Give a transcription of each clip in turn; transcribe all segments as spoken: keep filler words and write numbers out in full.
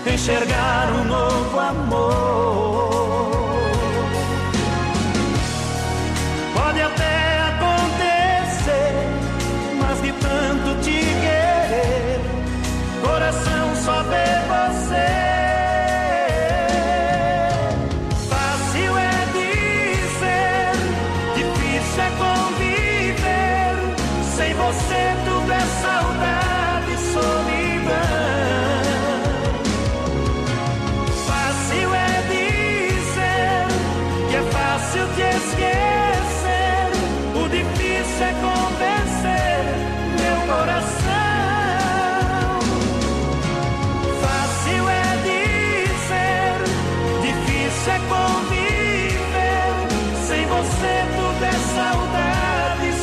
enxergar um novo amor. Pode até acontecer, mas de tanto te querer, coração só vê você. Fácil é dizer, difícil é conviver, sem você tudo é saudade e solidão. Fácil é dizer que é fácil te esquecer, o difícil é convencer meu coração. Fácil é dizer, difícil é conviver, sem você tudo é saudade e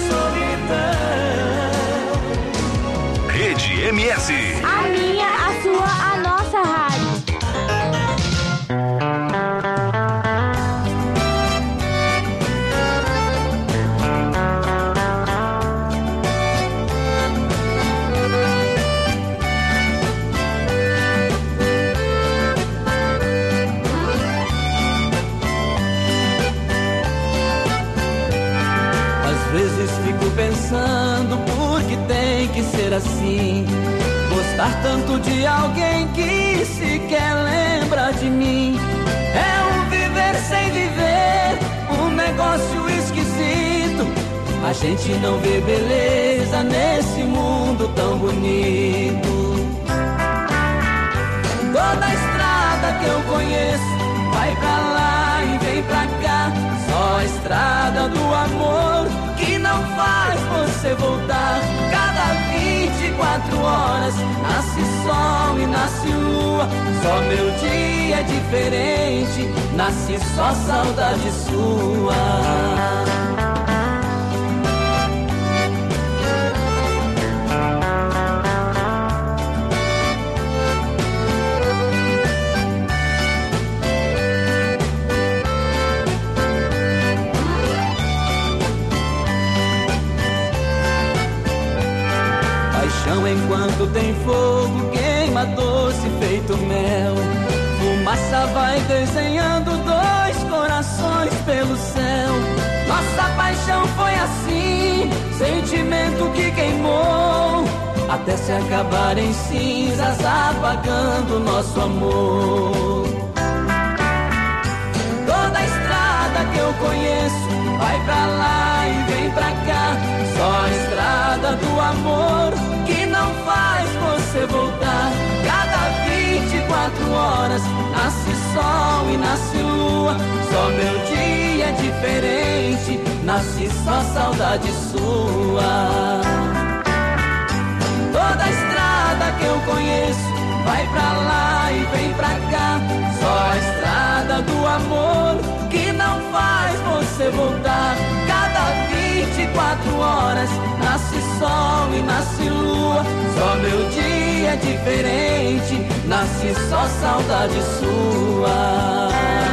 solidão. Rede M S. A minha, a sua, a nossa rádio. Às vezes fico pensando por que tem que ser assim, gostar tanto de alguém que sequer lembra de mim. É um viver sem viver, um negócio esquisito. A gente não vê beleza nesse mundo tão bonito. Toda a estrada que eu conheço vai pra lá e vem pra cá, só a estrada do amor que não faz você voltar. Cada vinte e quatro horas nasce sol e nasce lua, só meu dia é diferente, nasce só saudade sua. Enquanto tem fogo, queima doce feito mel. Fumaça vai desenhando dois corações pelo céu. Nossa paixão foi assim, sentimento que queimou, até se acabar em cinzas, apagando nosso amor. Toda a estrada que eu conheço vai pra lá e vem pra cá, só a estrada do amor que não faz você voltar. Cada vinte e quatro horas nasce sol e nasce lua, só meu dia é diferente, nasce só saudade sua. Toda a estrada que eu conheço vai pra lá e vem pra cá, só a estrada do amor que não faz você voltar. Cada vinte e quatro horas nasce sol e nasce lua, só meu dia é diferente, nasce só saudade sua.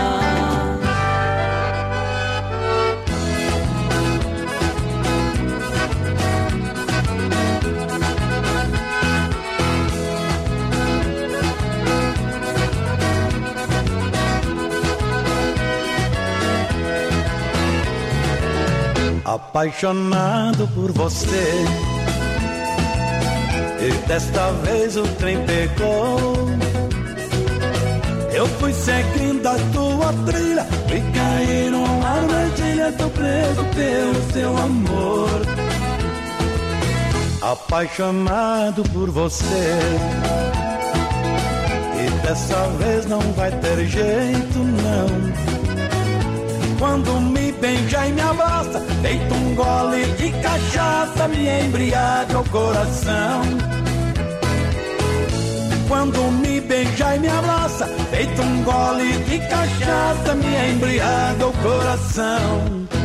Apaixonado por você, e desta vez o trem pegou. Eu fui seguindo a tua trilha, fui cair numa armadilha, tô preso pelo seu amor. Apaixonado por você, e dessa vez não vai ter jeito não. Quando me beija e me abraça, deito um gole de cachaça, me embriaga o coração. Quando me beija e me abraça, deito um gole de cachaça, me embriaga o coração.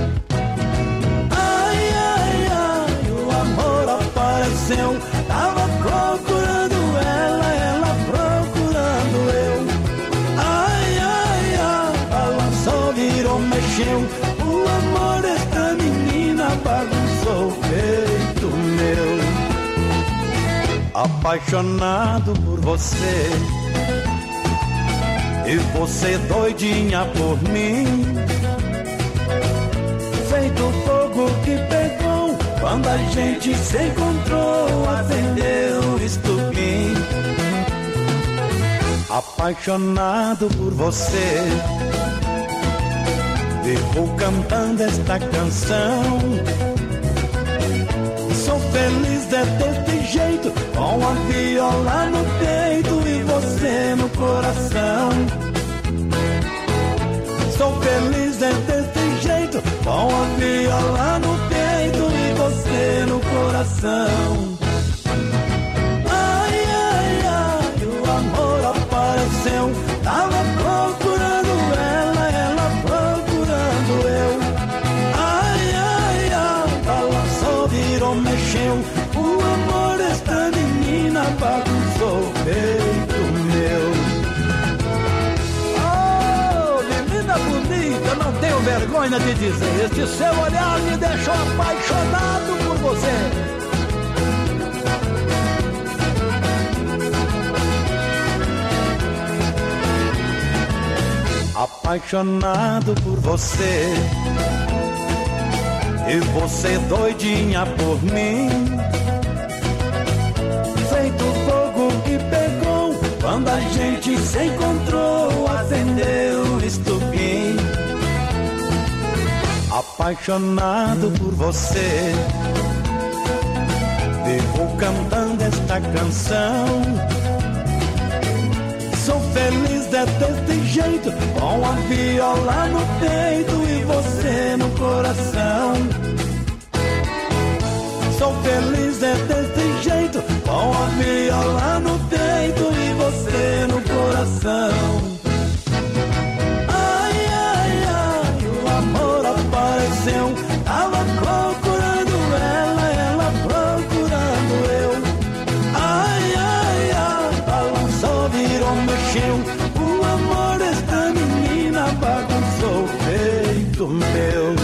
Ai, ai, ai, o amor apareceu, tava procurando ela, ela procurando eu. Ai, ai, ai, balançou, virou, mexeu, o amor desta menina bagunçou o peito meu. Apaixonado por você, e você doidinha por mim. Feito fogo que pegou quando a gente se encontrou, acendeu o estupim. Apaixonado por você, vivo cantando esta canção. Sou feliz é desse jeito, com a viola no peito e você no coração. Sou feliz é desse jeito, com a viola no peito e você no coração. Ai, ai, ai, o amor apareceu, tava procurando ela, ela procurando eu. Ai, ai, ai, balançou, virou, mexeu, o amor desta menina bagunçou o peito meu. Bonita, não tenho vergonha de dizer, este seu olhar me deixou apaixonado por você. Apaixonado por você, e você doidinha por mim. Feito fogo que pegou quando a gente se encontrou, acendeu o estupim. Apaixonado por você, vivo cantando esta canção. Sou feliz é desse jeito, com a viola no peito e você no coração. Sou feliz é desse jeito, com a viola no peito e você no coração. Ai, ai, ai, o amor apareceu, tava procurando ela, ela procurando eu. Ai, ai, ai, balançou, virou, mexeu, o amor desta menina bagunçou o peito meu.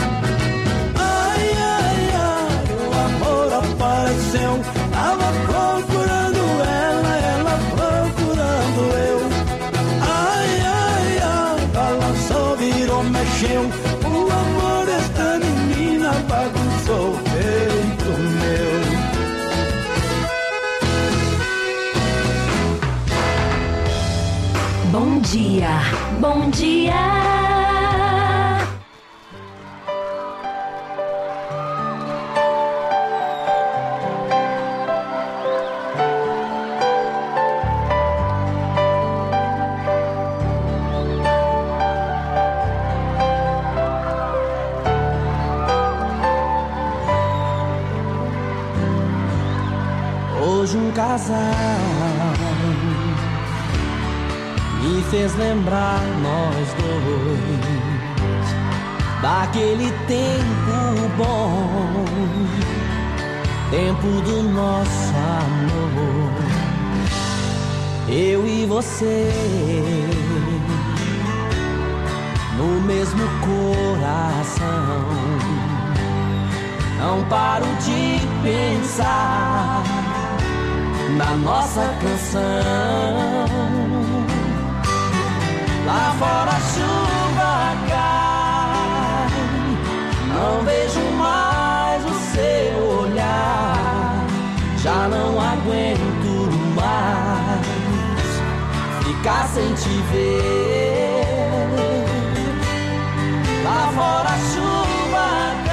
Apareceu, tava procurando ela, ela procurando eu. Ai, ai, ai, balançou, virou, mexeu, o amor desta menina bagunçou o peito meu. Bom dia, bom dia. Hoje um casal me fez lembrar nós dois daquele tempo bom, tempo do nosso amor. Eu e você no mesmo coração. Não paro de pensar na nossa canção. Lá fora a chuva cai, não vejo mais o seu olhar. Já não aguento mais ficar sem te ver. Lá fora a chuva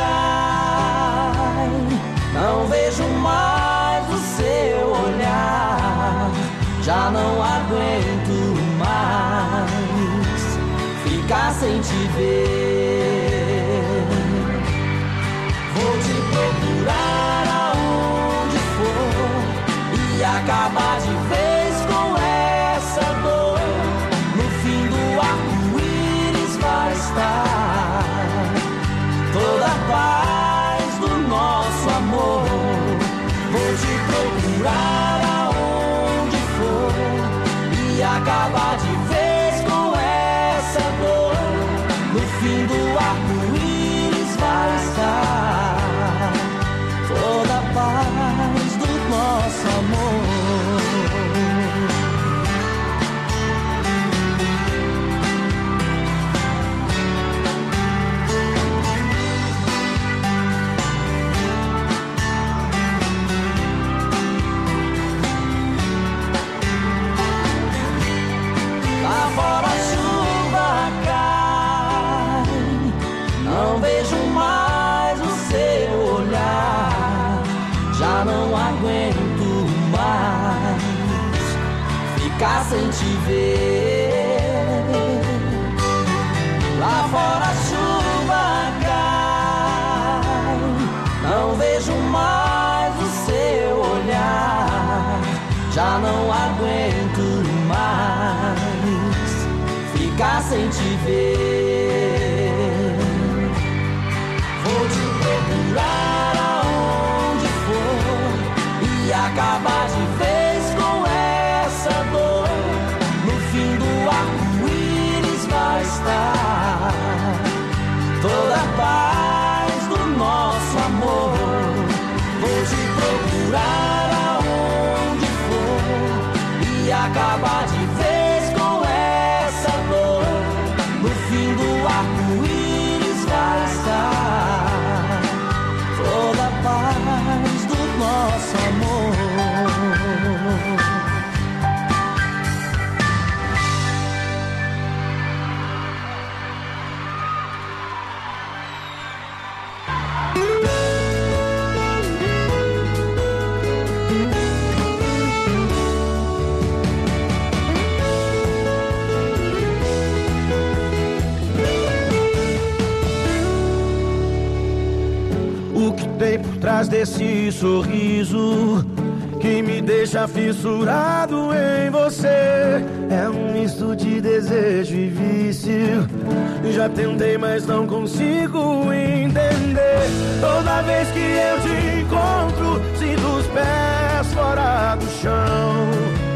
cai, não vejo mais o seu olhar. Já não aguento mais ficar sem te ver. Vou te procurar aonde for e acabar de vez com essa dor. No fim do arco-íris vai estar toda a paz do nosso amor. Vou te procurar aonde for e acabar de vez com essa dor. No fim do ficar sem te ver. Lá fora a chuva cai, não vejo mais o seu olhar. Já não aguento mais ficar sem te ver. Vou te procurar aonde for e acabar de vez com essa dor. No fim do arco-íris vai estar toda a paz do nosso amor. Vou te procurar aonde for e acabar de vez com essa dor. No fim do arco-íris vai estar toda a paz do nosso amor. O que tem por trás desse sorriso que me deixa fissurado em você? É um misto de desejo e vício. Já tentei, mas não consigo entender. Toda vez que eu te encontro, sinto os pés fora do chão.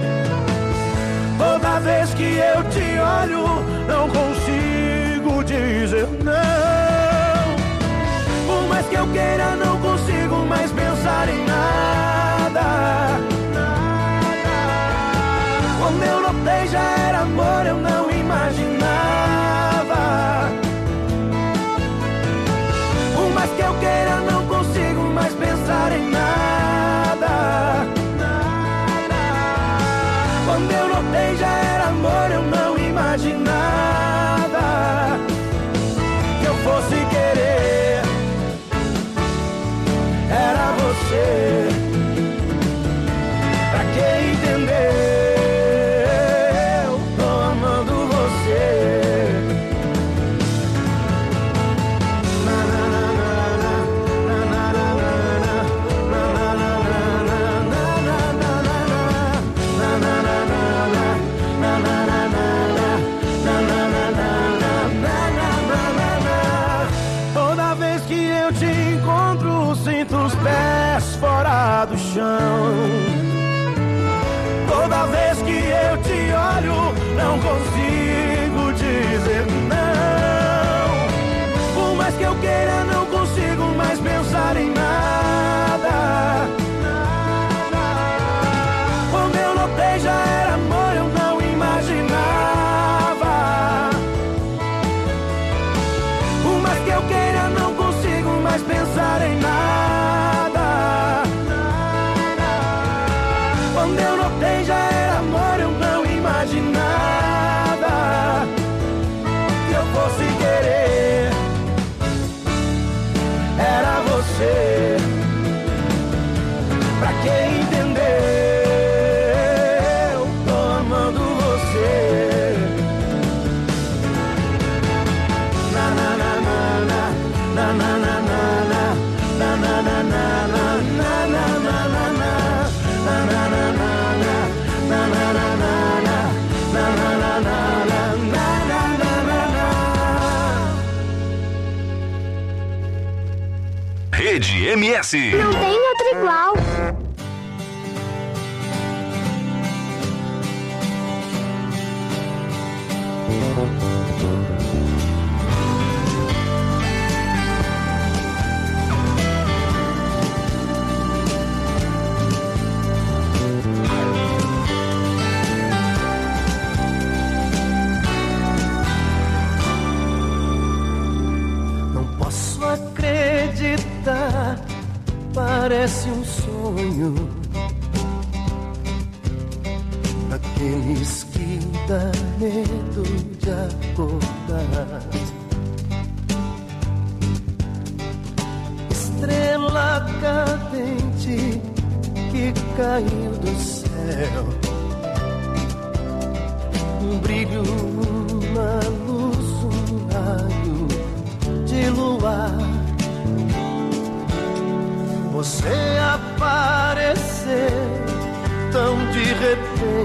Toda vez que eu te olho, não consigo dizer não. Por mais que eu queira, não consigo mais pensar em nada. Quando eu notei já era amor, eu não imaginava. Por mais que eu queira, não consigo mais pensar em nada. Quando eu notei já era amor, eu não imaginava que eu fosse querer. Era você. Pra que entender? Eu tô amando você. Na na na na na na na na na na. Toda vez que eu te encontro, sinto os pés fora do chão. Toda vez que eu te olho, não consigo dizer não. Por mais que eu queira, não consigo mais pensar em nada. Quando eu notei já era amor, eu não imaginava. Por mais que eu queira, não consigo mais pensar em nada. Quando eu notei já era amor, eu não imaginava que eu fosse querer. Era você. Pra que entender? Eu tô amando você. Na na na na na na na na na na na na na na Rede M S. Não tem outro igual. Parece um sonho daqueles que dá medo de acordar. Estrela cadente que caiu do céu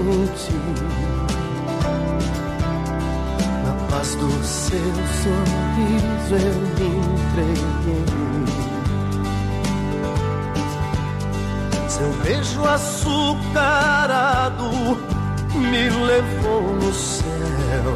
Na paz do seu sorriso eu me entreguei. Seu beijo açucarado me levou no céu.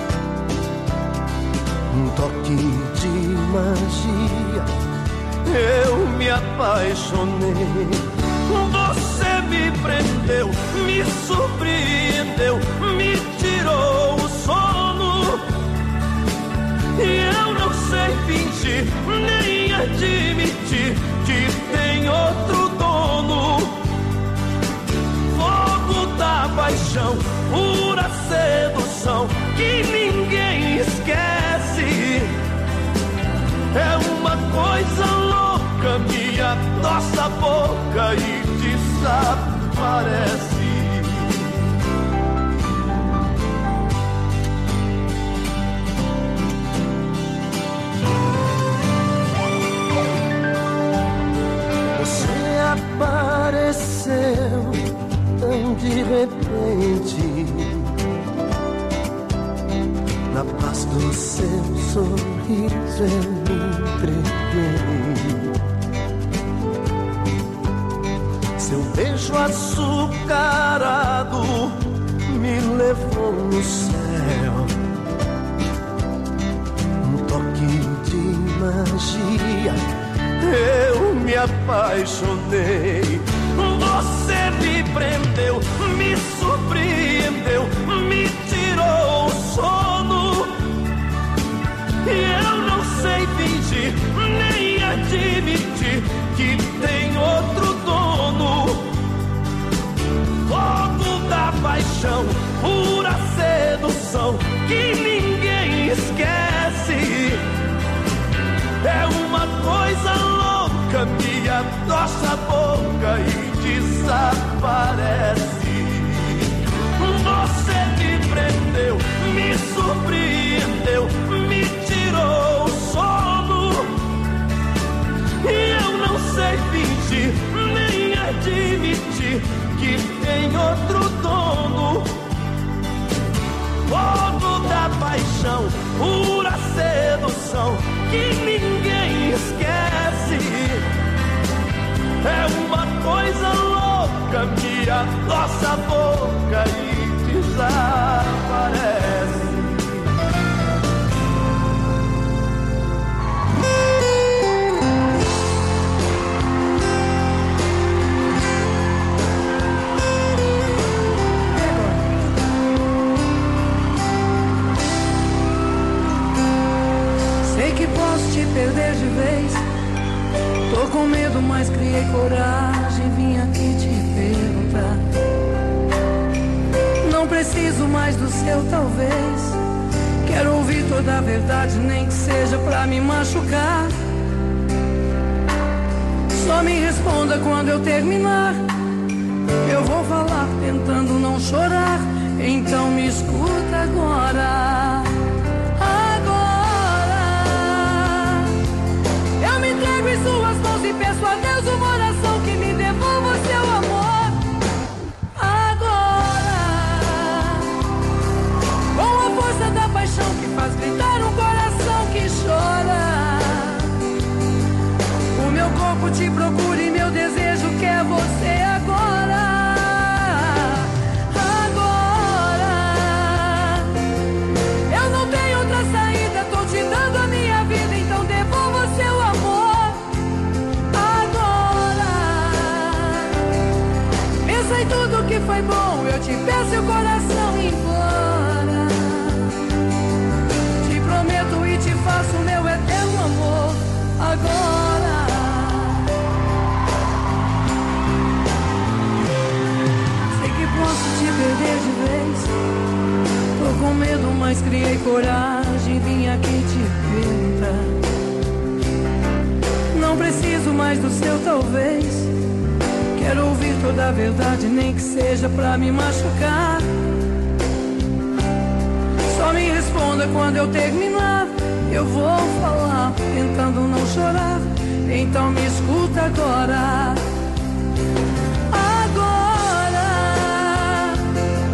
Um toque de magia, eu me apaixonei. Você me prendeu, me surpreendeu, me tirou o sono. E eu não sei fingir, nem admitir que tem outro dono. Fogo da paixão, pura sedução que ninguém esquece. É uma coisa louca, me adoça a boca e desaparece. Você apareceu tão de repente. Na paz do seu sorriso eu me entreguei. Seu beijo açucarado me levou no céu. Um toque de magia, eu me apaixonei. Você me prendeu, me surpreendeu, me tirou o sono. E eu não sei fingir, nem admitir que tem outro dono. Fogo da paixão, pura sedução que ninguém esquece. É uma coisa louca, me adoça a boca e desaparece. Você me prendeu, me surpreendeu, me tirou o sono. E eu não sei fingir, nem admitir que tem outro dono. Fogo da paixão, pura sedução que ninguém esquece. É uma coisa louca, me adoça a boca e desaparece. Sei que posso te perder de vez. Tô com medo, mas criei coragem. Vim aqui te perguntar. Não preciso mais do seu talvez. Quero ouvir toda a verdade, nem que seja pra me machucar. Só me responda quando eu terminar. Eu vou falar tentando não chorar. Então me escuta agora. Agora eu me entrego em suas mãos e peço a Deus uma oração que me devolva o seu amor. Agora, com a força da paixão que faz gritar um coração que chora. O meu corpo te procura e meu desejo quer você agora. Agora, eu não tenho outra saída, tô te dando a minha vida, então devolva o seu amor. Agora, pensa em tudo que foi bom, eu te peço e o coração implora. Te prometo e te faço meu eterno amor. Agora, posso te perder de vez. Tô com medo, mas criei coragem. Vim aqui te perguntar. Não preciso mais do seu talvez. Quero ouvir toda a verdade, nem que seja pra me machucar. Só me responda quando eu terminar. Eu vou falar, tentando não chorar. Então me escuta agora.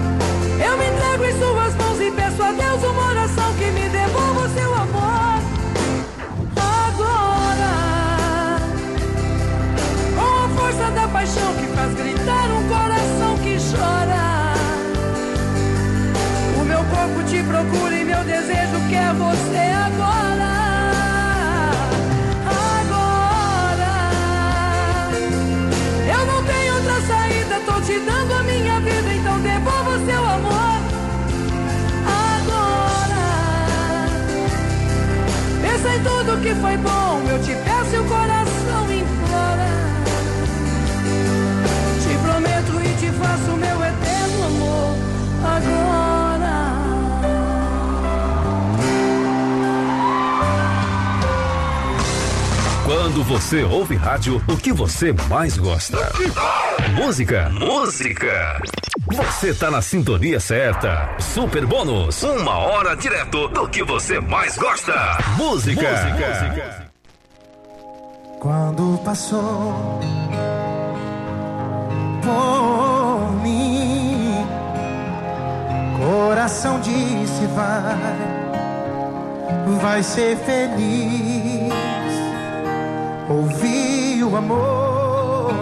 te procuro e meu desejo quer você agora. Agora. Eu não tenho outra saída, tô te dando a minha vida, então devolva seu amor. Agora. Pensa em tudo que foi bom, eu te peço e o coração implora. Te prometo e te faço meu eterno amor agora. Quando você ouve rádio, o que você mais gosta? Música. Música. Você tá na sintonia certa. Super Bônus. Uma hora direto do que você mais gosta. Música. Música. Quando passou por mim, coração disse vai, vai ser feliz. Ouvi o amor,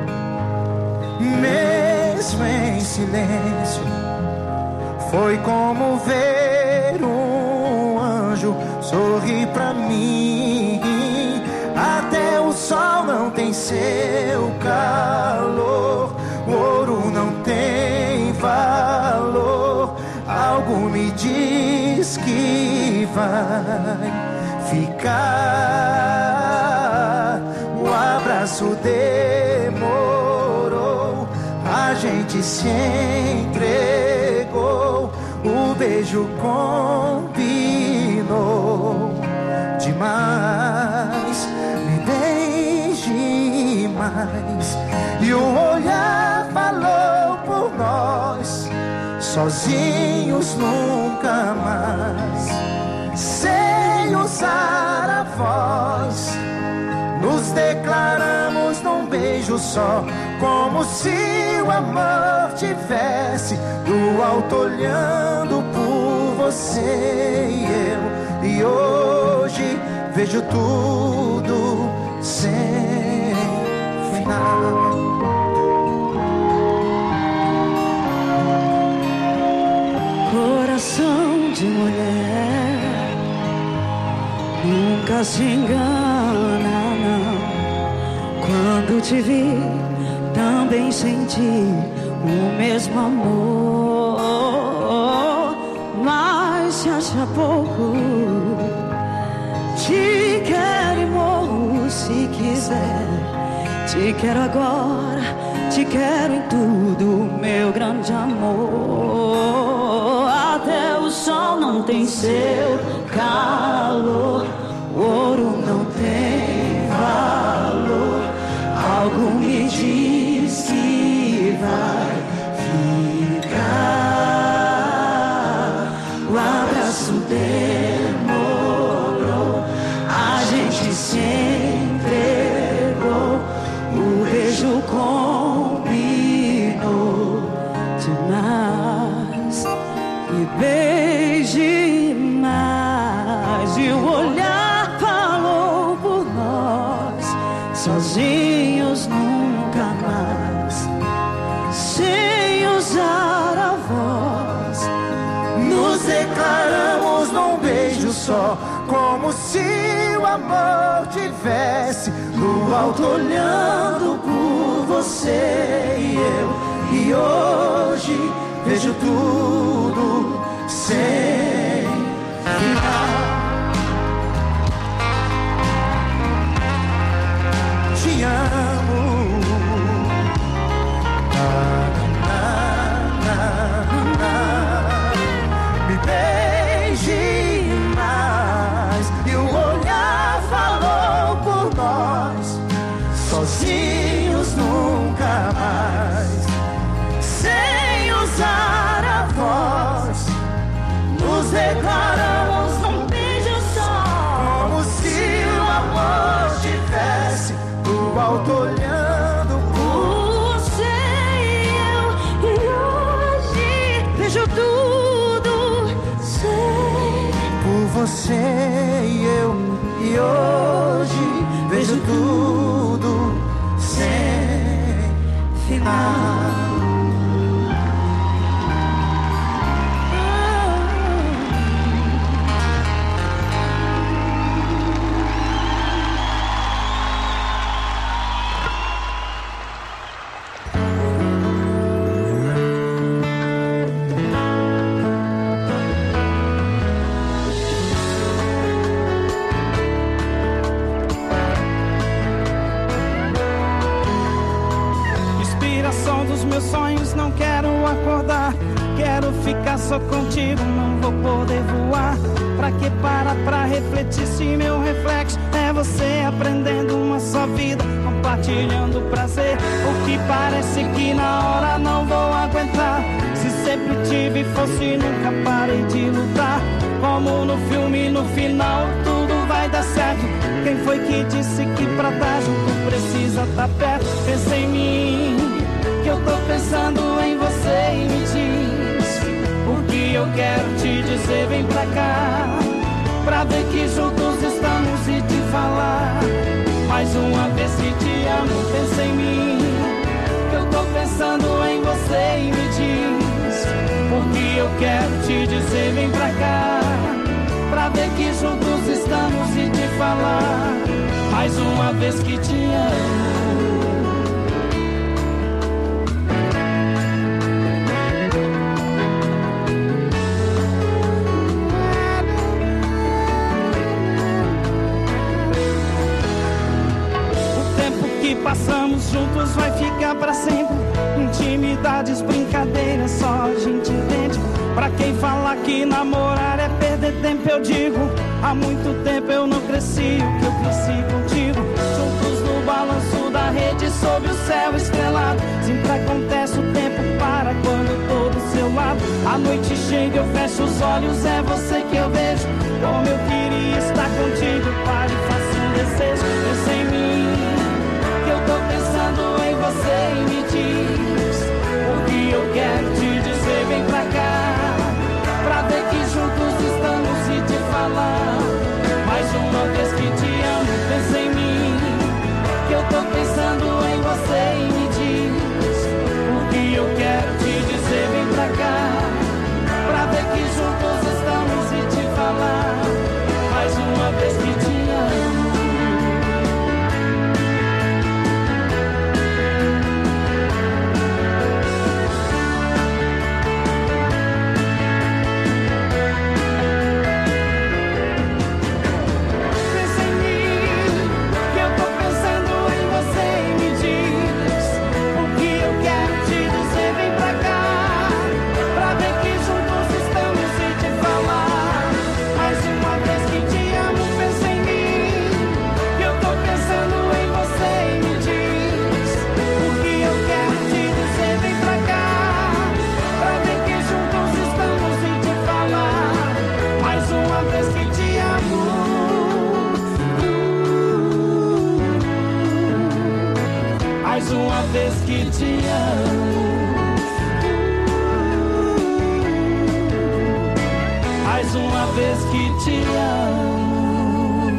mesmo em silêncio. Foi como ver um anjo sorrir pra mim. Até o sol não tem seu calor, o ouro não tem valor. Algo me diz que vai ficar. O abraço demorou, a gente se entregou, o beijo combinou demais. Me beije mais, e o olhar falou por nós, sozinhos nunca mais, sem usar a voz. Nos declaramos num beijo só, como se o amor tivesse do alto olhando por você e eu. E hoje vejo tudo sem final. Coração de mulher nunca se engana, não. Quando te vi, também senti o mesmo amor. Mas se acha pouco, te quero e morro se quiser. Te quero agora, te quero em tudo, meu grande amor. Até o sol não tem seu calor, o ouro não tem valor. Algo me diz que vai ficar. O abraço demorou, a gente se entregou, o beijo combinou demais. Me beije mais, e o olhar falou por nós, sozinhos nunca mais, sem usar a voz. Nos declaramos num beijo só, como se o amor tivesse no alto olhando por você e eu. E hoje vejo tudo sem final. Te amo. Na, na, na, na. Me beije mais, e o olhar falou por nós, sozinhos nunca mais, sem usar a voz. Nos declaramos num beijo só, como se o amor tivesse do alto olhando por você e eu. E hoje vejo tudo sem por você e eu. E hoje vejo tudo sem final. ficar só contigo, não vou poder voar. Pra que parar pra refletir se meu reflexo é você aprendendo uma só vida, compartilhando prazer. O que parece que na hora não vou aguentar. Se sempre tive força e nunca parei de lutar. Como no filme, no final tudo vai dar certo. Quem foi que disse que pra estar junto precisa estar perto? Pensa em mim, que eu tô pensando em você e me diz o que eu quero te dizer. Vem pra cá, pra ver que juntos estamos e te falar mais uma vez que te amo. Pensa em mim, que eu tô pensando em você e me diz o que eu quero te dizer. Vem pra cá, pra ver que juntos estamos e te falar mais uma vez que te amo. Passamos juntos vai ficar pra sempre. Intimidades, brincadeiras, só a gente entende. Pra quem fala que namorar é perder tempo, eu digo, há muito tempo eu não cresci o que eu cresci contigo. Juntos no balanço da rede, sob o céu estrelado. Sempre acontece, o tempo para quando eu tô do seu lado. A noite chega, eu fecho os olhos, é você que eu vejo. Como eu queria estar contigo, pare e faça um desejo. Pensa em mim, eu tô pensando em você e me diz o que eu quero te dizer. Vem pra cá, pra ver que juntos estamos e te falar mais uma vez que te amo. Pensa em mim, que eu tô pensando em você e me diz o que eu quero te dizer. Vem pra cá, pra ver que juntos estamos e te falar mais uma vez que te amo. Mais uma vez que te amo, mais uma vez que te amo.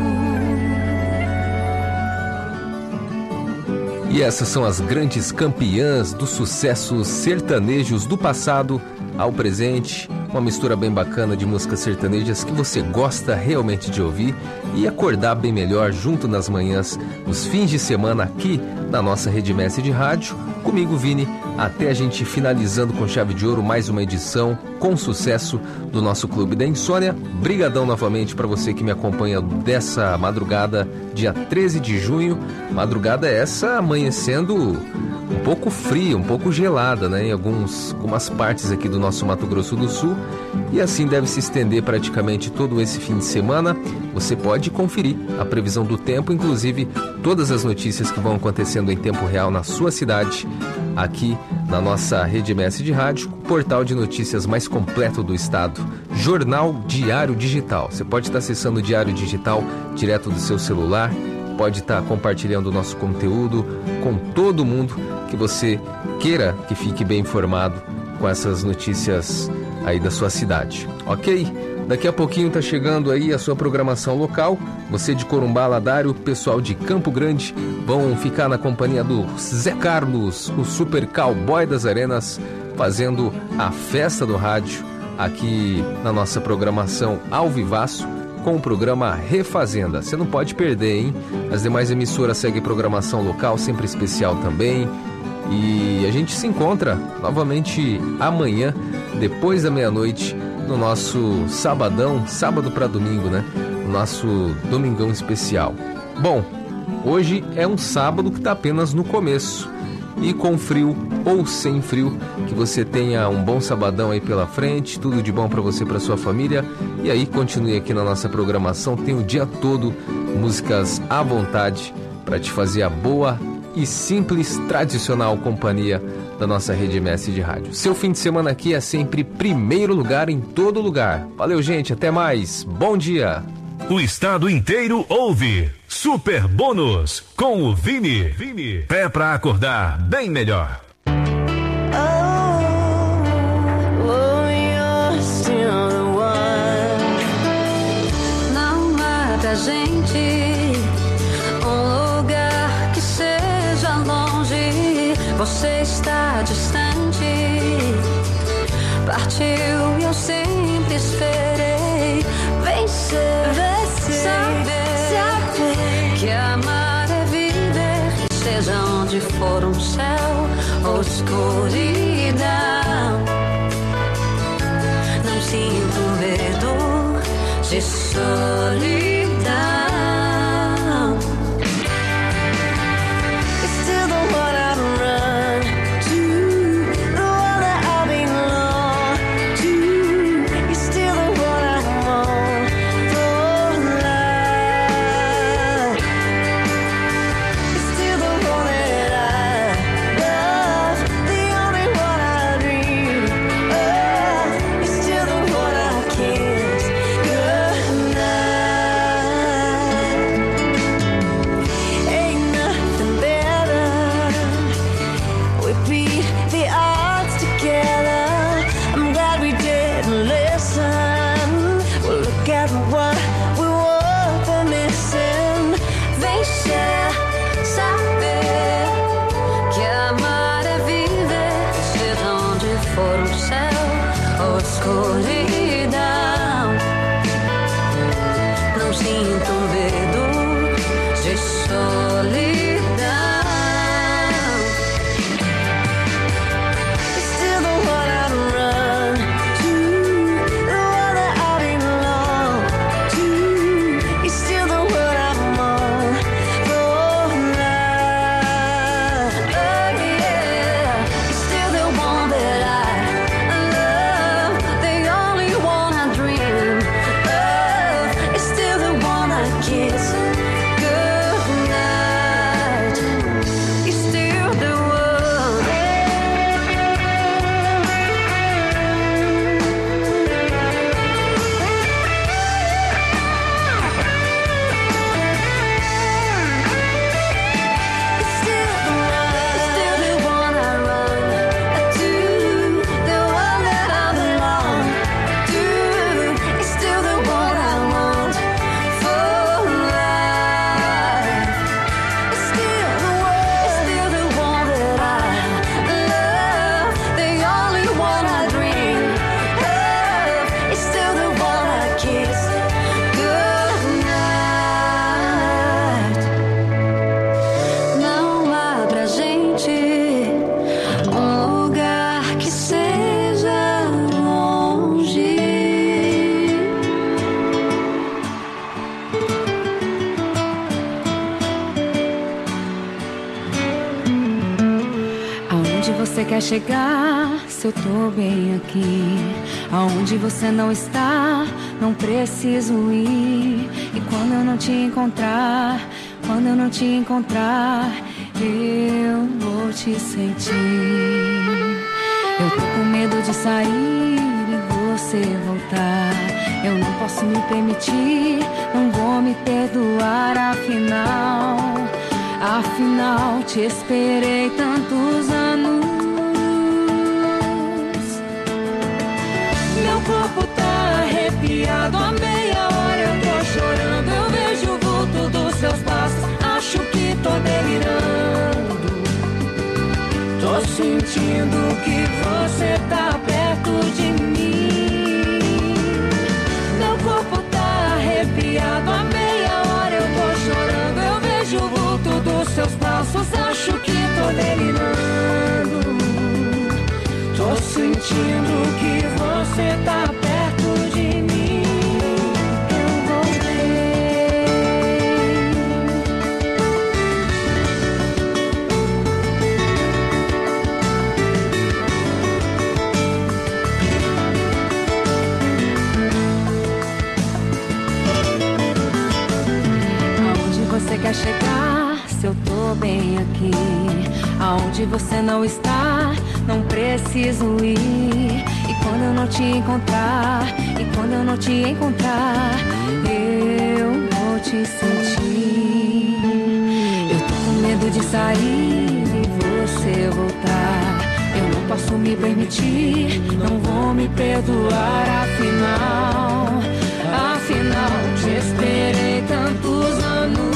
E essas são as grandes campeãs dos sucessos sertanejos do passado ao presente. Uma mistura bem bacana de músicas sertanejas que você gosta realmente de ouvir e acordar bem melhor junto nas manhãs, nos fins de semana aqui na nossa Rede Messi de Rádio. Comigo, Vini, até a gente finalizando com chave de ouro mais uma edição com sucesso do nosso Clube da Insônia. Brigadão novamente para você que me acompanha dessa madrugada, dia treze de junho. Madrugada essa amanhecendo um pouco fria, um pouco gelada, né, em alguns, algumas partes aqui do nosso Mato Grosso do Sul, e assim deve se estender praticamente todo esse fim de semana. Você pode conferir a previsão do tempo, inclusive todas as notícias que vão acontecendo em tempo real na sua cidade, aqui na nossa Rede M S de Rádio, o portal de notícias mais completo do estado, Jornal Diário Digital. Você pode estar acessando o Diário Digital direto do seu celular, pode estar compartilhando o nosso conteúdo com todo mundo que você queira que fique bem informado com essas notícias aí da sua cidade, ok? Daqui a pouquinho tá chegando aí a sua programação local. Você de Corumbá, Ladário, pessoal de Campo Grande vão ficar na companhia do Zé Carlos, o super cowboy das arenas, fazendo a festa do rádio aqui na nossa programação ao vivaço, com o programa Refazenda. Você não pode perder, hein? As demais emissoras seguem programação local, sempre especial também. E a gente se encontra novamente amanhã, depois da meia-noite, no nosso sabadão, sábado para domingo, né? Nosso domingão especial. Bom, hoje é um sábado que está apenas no começo e com frio ou sem frio. Que você tenha um bom sabadão aí pela frente, tudo de bom para você e para sua família. E aí continue aqui na nossa programação, tem o dia todo músicas à vontade para te fazer a boa e simples, tradicional companhia da nossa rede M S de rádio. Seu fim de semana aqui é sempre primeiro lugar em todo lugar. Valeu, gente, até mais. Bom dia. O estado inteiro ouve Super Bônus com o Vini. Vini. Pé pra acordar bem melhor. Não é pra gente um lugar que seja longe. Você está distante, partiu e eu sempre esperei. Vencer, vencer, saber, saber que amar é viver, seja onde for um céu ou escuridão. Não sinto medo de solidão. Quer chegar, se eu tô bem aqui, aonde você não está, não preciso ir. E quando eu não te encontrar, quando eu não te encontrar, eu vou te sentir. Eu tô com medo de sair e você voltar. Eu não posso me permitir, não vou me perdoar, afinal, afinal te esperei tantos anos. Meu corpo tá arrepiado, a meia hora eu tô chorando. Eu vejo o vulto dos seus passos, acho que tô delirando. Tô sentindo que você tá perto de mim. Meu corpo tá arrepiado, a meia hora eu tô chorando. Eu vejo o vulto dos seus passos, acho que tô delirando. Tô sentindo que você tá perto de mim. Eu voltei. tô bem aqui. Aonde você não está, não preciso ir. E quando eu não te encontrar, e quando eu não te encontrar, eu vou te sentir. Eu tô com medo de sair e você voltar. Eu não posso me permitir, não vou me perdoar. Afinal, afinal, te esperei tantos anos.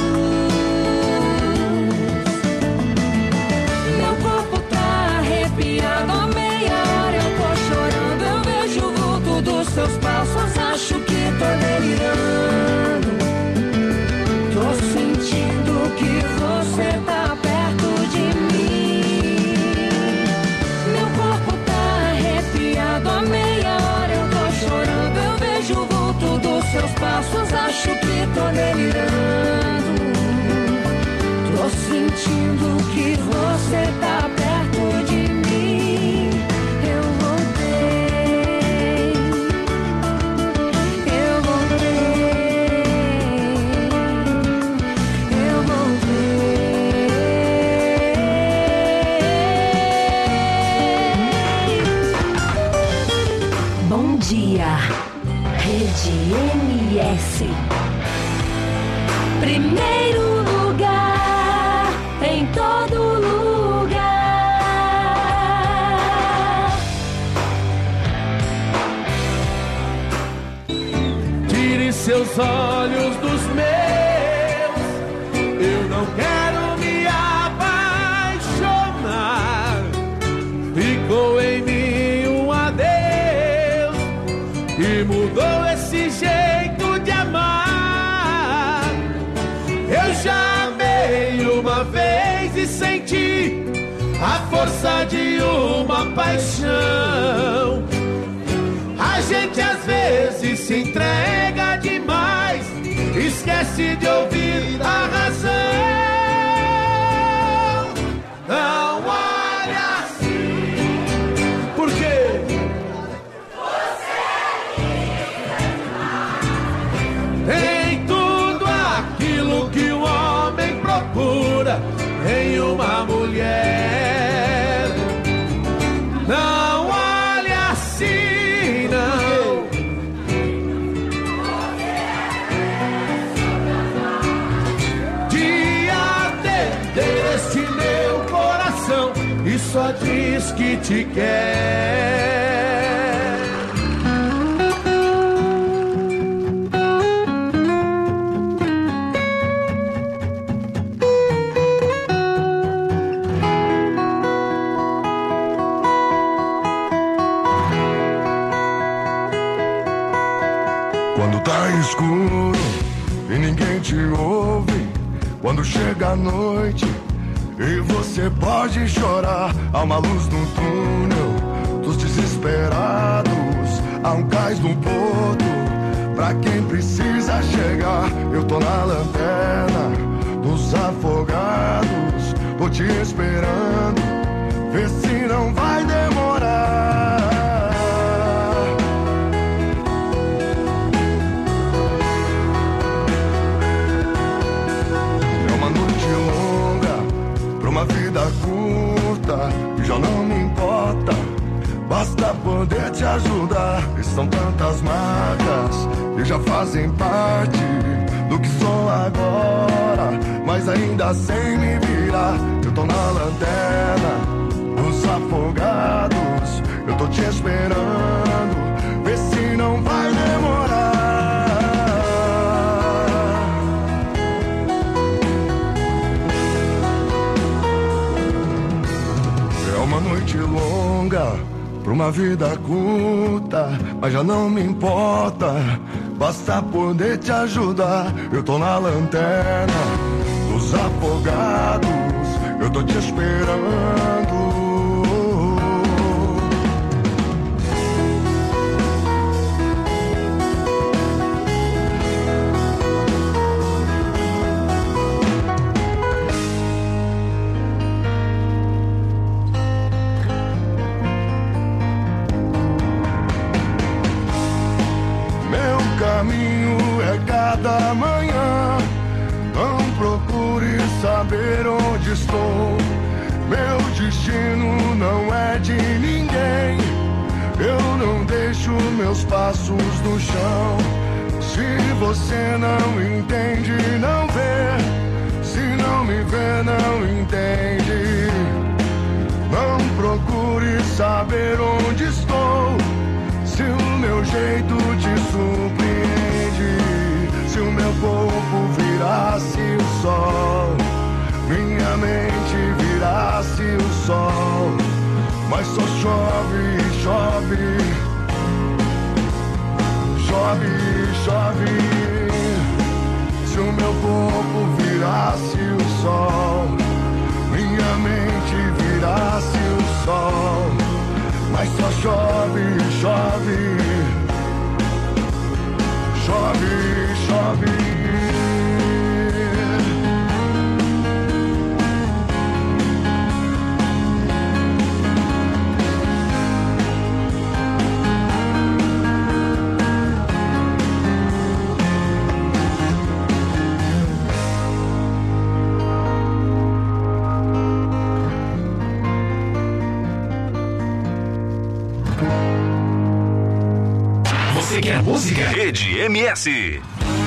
Meu corpo tá arrepiado, a meia hora eu tô chorando. Eu vejo o vulto dos seus passos, acho que tô delirando. Tô sentindo que você tá perto de mim. Meu corpo tá arrepiado, a meia hora eu tô chorando. Eu vejo o vulto dos seus passos, acho que tô delirando. Tô sentindo que você tá perto de mim. Eu voltei, eu voltei, eu voltei. Bom dia, Rede M S. Primeiro lugar, em todo lugar. Tire seus olhos dos meus, eu não quero me apaixonar. Ficou em mim um adeus e mudou esse jeito de amar. Eu já amei uma vez e senti a força de uma paixão. A gente às vezes se entrega demais, esquece de ouvir a razão. Não olha assim, por quê? Em tudo aquilo que o homem procura em uma mulher. Não olhe assim, não. De atender este meu coração e só diz que te quer. Quando tá escuro e ninguém te ouve, quando chega a noite e você pode chorar, há uma luz no túnel dos desesperados, há um cais no porto pra quem precisa chegar. Eu tô na lanterna dos afogados, tô te esperando, vê se não vai demorar. Uma vida curta, já não me importa, basta poder te ajudar. E são tantas marcas que já fazem parte do que sou agora, mas ainda sem me virar. Eu tô na lanterna dos afogados, eu tô te esperando, vê se não vai demorar. Uma noite longa, pra uma vida curta, mas já não me importa, basta poder te ajudar. Eu tô na lanterna dos afogados, eu tô te esperando. Caminho é cada manhã, não procure saber onde estou. Meu destino não é de ninguém. Eu não deixo meus passos no chão. Se você não entende, não vê. Se não me vê, não entende. Não procure saber onde estou. Se o meu jeito te surpreende. Se o meu corpo virasse o sol, minha mente virasse o sol. Mas só chove, chove, chove, chove. Se o meu corpo virasse o sol, minha mente virasse o sol. Mas só chove, chove, chove, chove. Você quer música? Rede M S.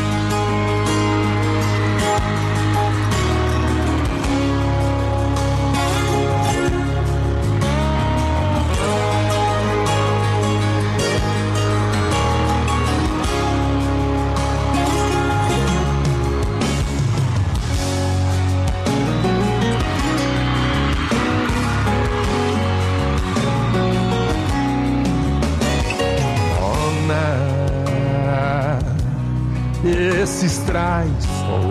Esses traiçoeiros,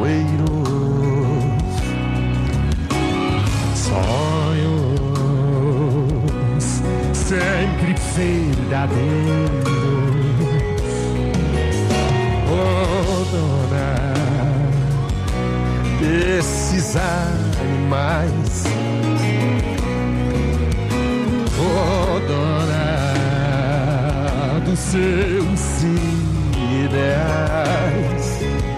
sonhos sempre verdadeiros. Oh, dona, esses animais. Oh, dona, dos seus ideais.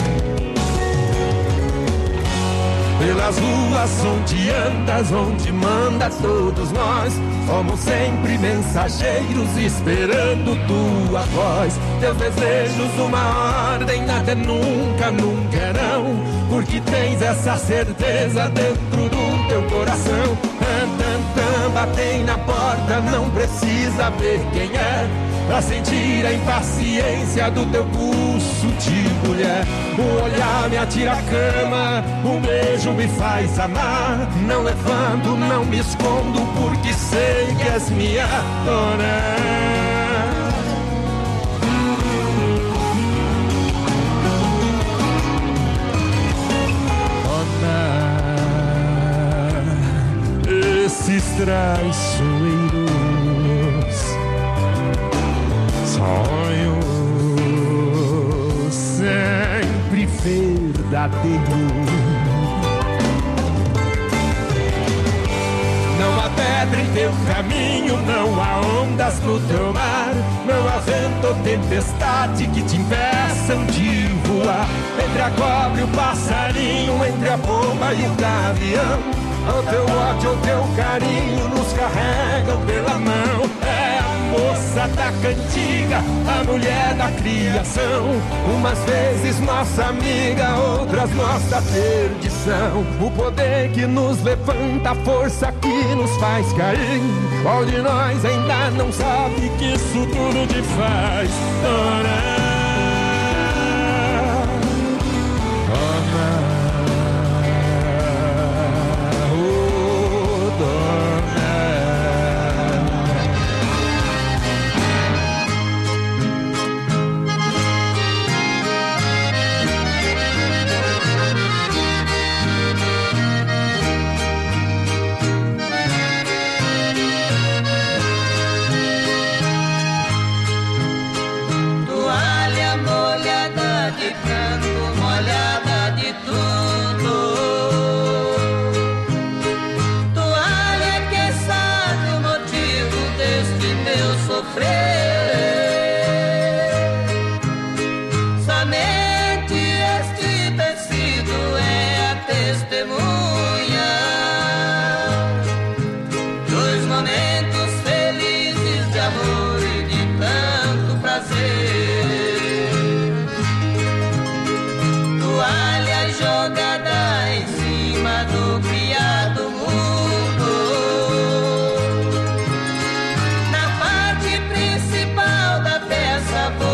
Pelas ruas onde andas, onde manda todos nós, somos sempre mensageiros esperando tua voz. Teus desejos uma ordem, até nunca, nunca não, porque tens essa certeza dentro do teu coração. Tantam, batem na porta, não precisa ver quem é, pra sentir a impaciência do teu pulso de mulher. O olhar me atira a cama, um beijo me faz amar. Não levanto, não me escondo, porque sei que és minha dona. Esses traiçoeiros, sonhos sempre verdadeiros. Não há pedra em teu caminho, não há ondas no teu mar, não há vento ou tempestade que te impeçam de voar. Entre a cobra e o passarinho, entre a pomba e o gavião, o teu ódio, o teu carinho nos carregam pela mão. É a moça da cantiga, a mulher da criação, umas vezes nossa amiga, outras nossa perdição. O poder que nos levanta, a força que nos faz cair. Qual de nós ainda não sabe que isso tudo te faz chorar?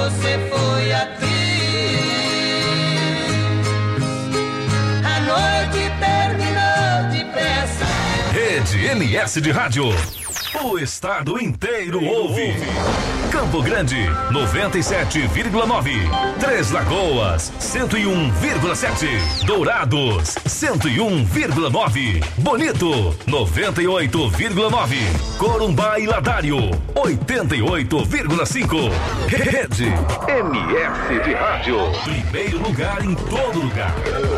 você foi atriz. A noite terminou depressa. Rede M S de Rádio. O estado inteiro ouve. Campo Grande, noventa e sete vírgula nove. Três Lagoas, cento e um vírgula sete. Dourados, cento e um vírgula nove. Bonito, noventa e oito vírgula nove. Corumbá e Ladário, oitenta e oito vírgula cinco. Rede M S de Rádio. Primeiro lugar em todo lugar.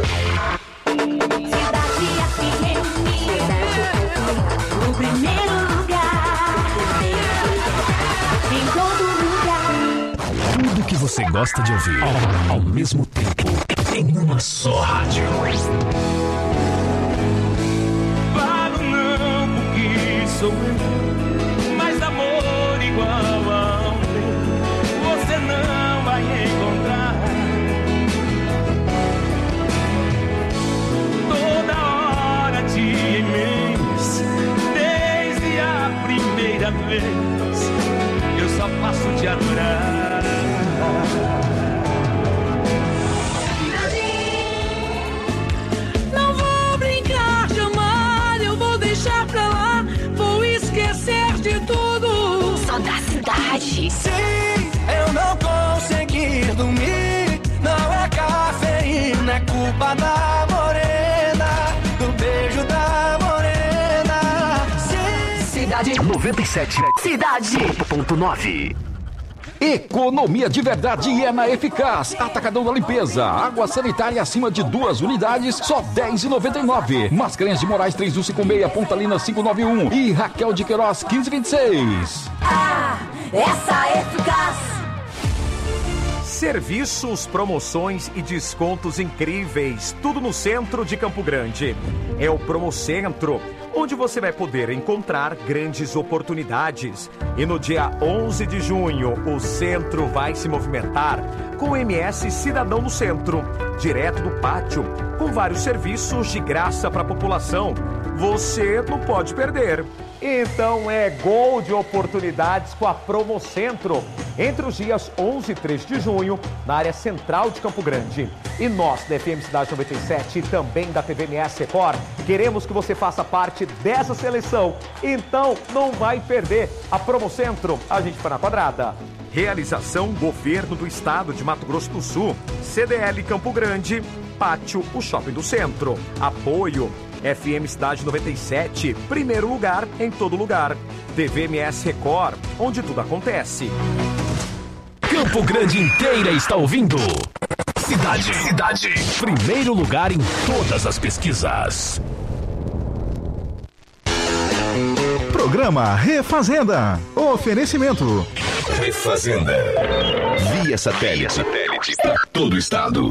Cidade F M, o primeiro lugar, em todo lugar. Tudo que você gosta de ouvir, ao, ao mesmo tempo, em uma só rádio. Falo não, porque sou eu, mas amor igual ao teu, você não vai encontrar. Toda hora te imenso, desde a primeira vez, eu só passo te adorar. Não vou brincar de amar, eu vou deixar pra lá, vou esquecer de tudo. Só da cidade. Se eu não conseguir dormir, não é cafeína, é culpa da morena, do beijo da morena. Sim. Cidade noventa e sete. Cidade ponto nove. Economia de verdade é na Eficaz. Atacadão da limpeza. Água sanitária acima de duas unidades, só dez reais e noventa e nove centavos. Mascarenhas de Moraes três um cinco seis, Pontalina cinco nove um e Raquel de Queiroz quinze vinte e seis. Ah, essa é Eficaz. Serviços, promoções e descontos incríveis. Tudo no centro de Campo Grande. É o Promocentro, onde você vai poder encontrar grandes oportunidades. E no dia onze de junho, o centro vai se movimentar com o M S Cidadão no Centro, direto do pátio, com vários serviços de graça para a população. Você não pode perder. Então é gol de oportunidades com a Promocentro, entre os dias onze e três de junho, na área central de Campo Grande. E nós, da F M Cidade noventa e sete e também da T V M S Record, queremos que você faça parte dessa seleção. Então não vai perder. A Promocentro, a gente foi na quadrada. Realização Governo do Estado de Mato Grosso do Sul, C D L Campo Grande, Pátio, o Shopping do Centro. Apoio F M Cidade noventa e sete, primeiro lugar em todo lugar. T V M S Record, onde tudo acontece. Campo Grande inteira está ouvindo. Cidade, cidade, primeiro lugar em todas as pesquisas. Programa Refazenda. Oferecimento. Refazenda. Via satélite. Satélite para todo o estado.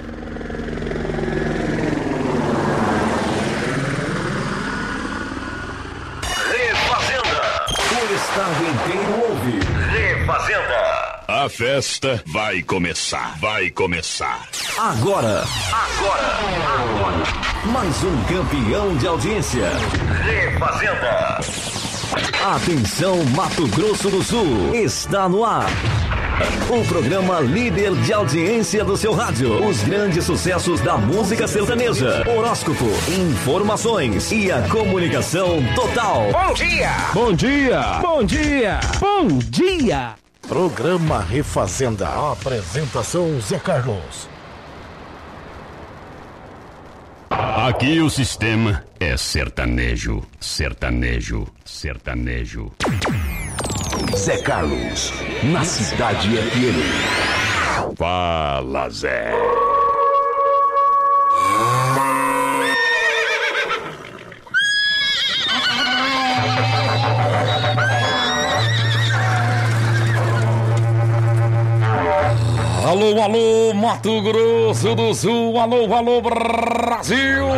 O estado inteiro ouve. Refazenda. A festa vai começar, vai começar. Agora, agora, agora. Mais um campeão de audiência. Refazenda. Atenção, Mato Grosso do Sul. Está no ar. O programa líder de audiência do seu rádio. Os grandes sucessos da música sertaneja. Horóscopo, informações e a comunicação total. Bom dia! Bom dia! Bom dia! Bom dia! Programa Refazenda. Apresentação Zé Carlos. Aqui o sistema é sertanejo, sertanejo, sertanejo. Zé Carlos, na Cidade F M. Fala, Zé. Alô, alô, Mato Grosso do Sul, alô, alô, Brasil!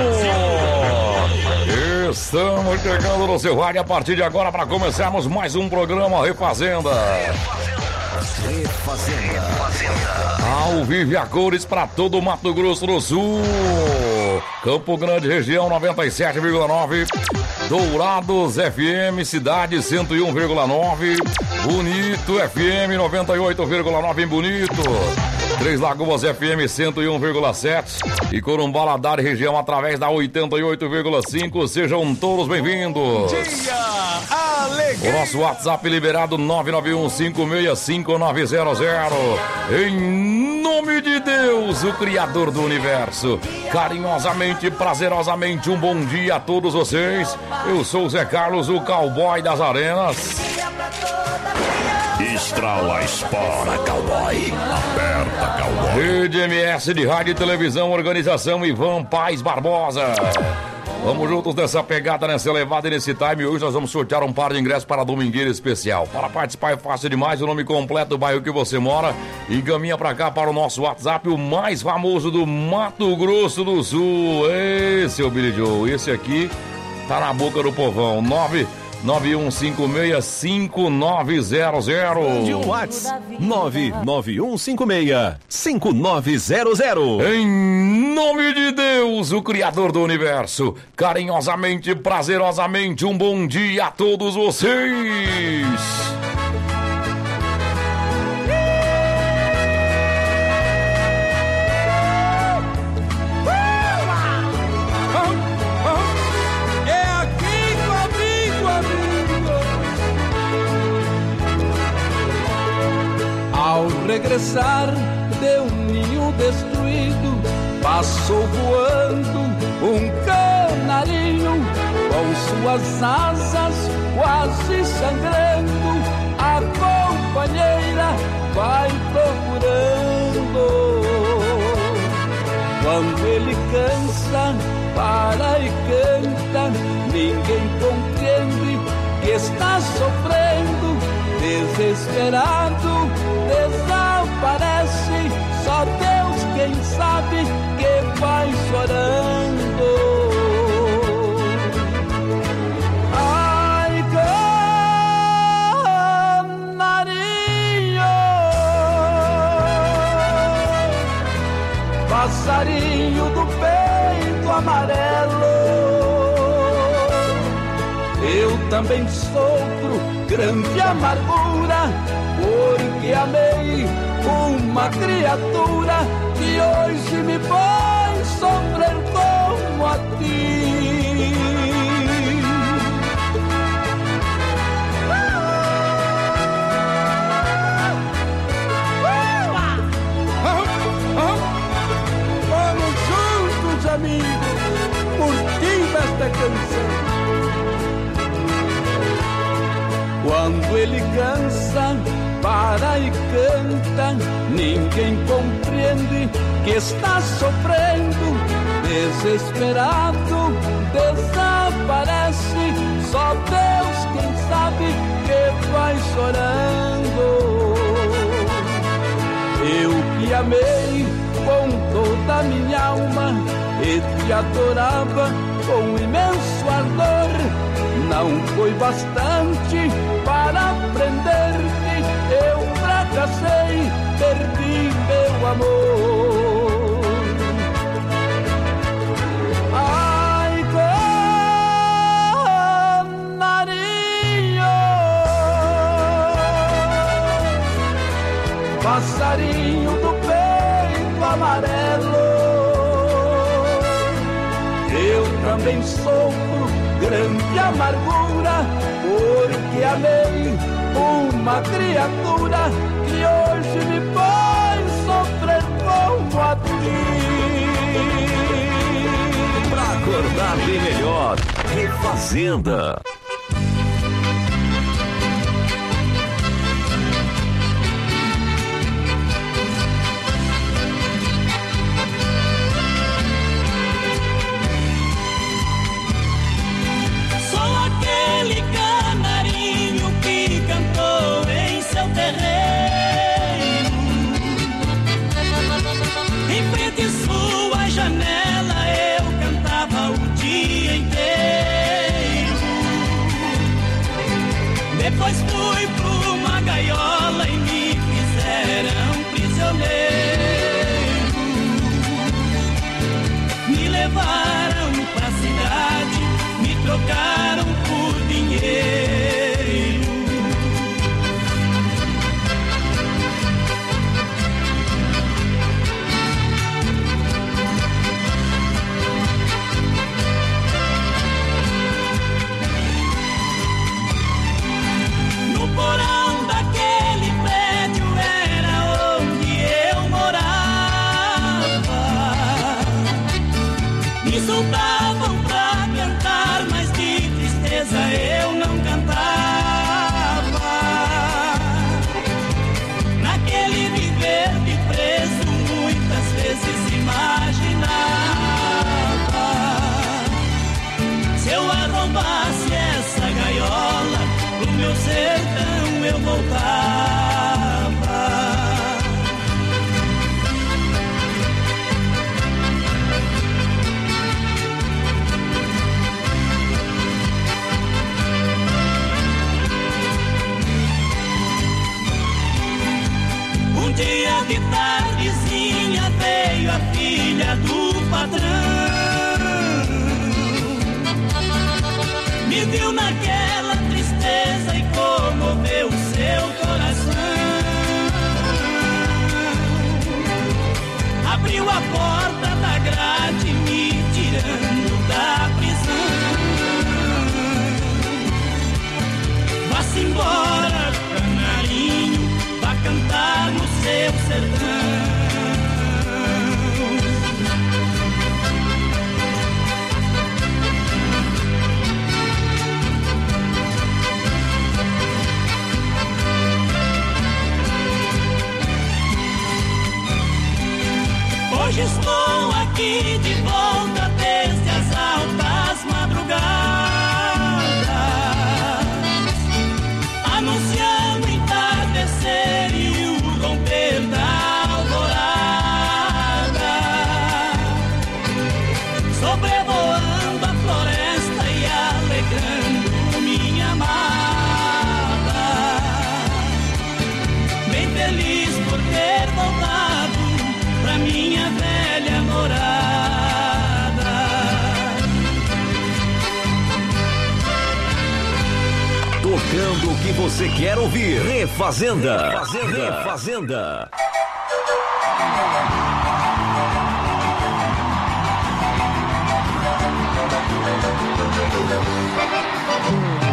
Estamos chegando no seu rádio a partir de agora para começarmos mais um programa Refazenda. Refazenda. Ao vivo e a cores para todo o Mato Grosso do Sul. Campo Grande, região noventa e sete vírgula nove. Dourados F M, cidade cento e um vírgula nove. Bonito F M noventa e oito vírgula nove em Bonito. Três Lagoas F M cento e um vírgula sete e Corumbá, Ladar região através da oitenta e oito vírgula cinco. Sejam todos bem-vindos. Dia alegria. O nosso WhatsApp liberado nove nove um cinco seis cinco nove zero zero. Em nome de Deus, o Criador do Universo, carinhosamente, prazerosamente, um bom dia a todos vocês. Eu sou o Zé Carlos, o cowboy das arenas. Estrala a espora, cowboy. Aperta, cowboy. Rede M S de Rádio e Televisão, organização Ivan Paz Barbosa. Vamos juntos nessa pegada, nessa elevada e nesse time. Hoje nós vamos sortear um par de ingressos para a Domingueira Especial. Para participar é fácil demais, o nome completo do bairro que você mora. E caminha para cá para o nosso WhatsApp, o mais famoso do Mato Grosso do Sul. Esse é o Billy Joe. Esse aqui tá na boca do povão. nove nove um cinco seis cinco nove zero zero. De um WhatsApp nove nove um cinco seis cinco nove zero zero. Em nome de Deus, o Criador do Universo, carinhosamente, prazerosamente, um bom dia a todos vocês. Ao regressar de um ninho destruído, passou voando um canarinho, com suas asas quase sangrando, a companheira vai procurando. Quando ele cansa, para e canta, ninguém compreende que está sofrendo. Desesperado, desaparece, só Deus quem sabe que vai chorando. Ai, canarinho, passarinho do peito amarelo, eu também sofro grande amargura, porque amei uma criatura que hoje me faz sofrer como a ti. Vamos juntos, amigos, curtindo esta canção. Quando ele cansa, para e canta, ninguém compreende que está sofrendo. Desesperado, desaparece, só Deus quem sabe que vai chorando. Eu que amei com toda a minha alma e te adorava com imenso ardor, não foi bastante para prender-te, eu fracassei, perdi meu amor. Ai, canarinho, passarinho do peito amarelo, eu também sofro grande amargura, porque amei uma criatura que hoje me faz sofrer como a ti. Pra acordar bem melhor, Refazenda. Em frente à sua janela eu cantava o dia inteiro. eu voltava. Um dia de tardezinha veio a filha do patrão, me viu naquela tristeza e comoveu seu coração. Abriu a porta da grade me tirando da prisão. Vá-se embora, canarinho, vá cantar no seu sertão. Hoje estou aqui de volta desde as altas madrugadas, anunciando o entardecer e o romper da alvorada, sobrevoando a floresta e alegrando minha amada, bem feliz por ter voltado pra minha velha morada. Tocando o que você quer ouvir. Refazenda. Refazenda. Refazenda. Hum.